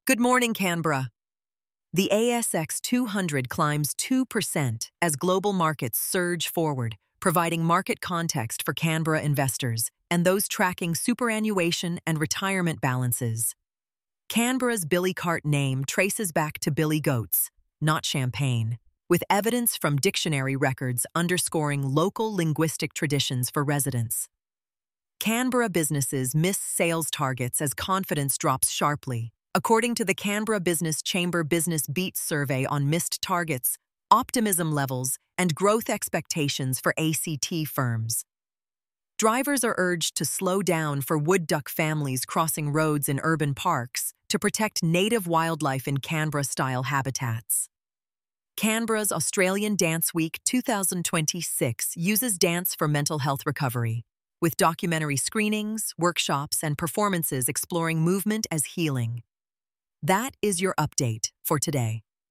Good morning, Canberra. The ASX 200 climbs 2% as global markets surge forward, providing market context for Canberra investors and those tracking superannuation and retirement balances. Canberra's Billy Cart name traces back to Billy Goats, not champagne, with evidence from dictionary records underscoring local linguistic traditions for residents. Canberra businesses miss sales targets as confidence drops sharply. According to the Canberra Business Chamber Business Beat survey on missed targets, optimism levels, and growth expectations for ACT firms. Drivers are urged to slow down for wood duck families crossing roads in urban parks to protect native wildlife in Canberra-style habitats. Canberra's Australian Dance Week 2026 uses dance for mental health recovery, with documentary screenings, workshops, and performances exploring movement as healing. That is your update for today.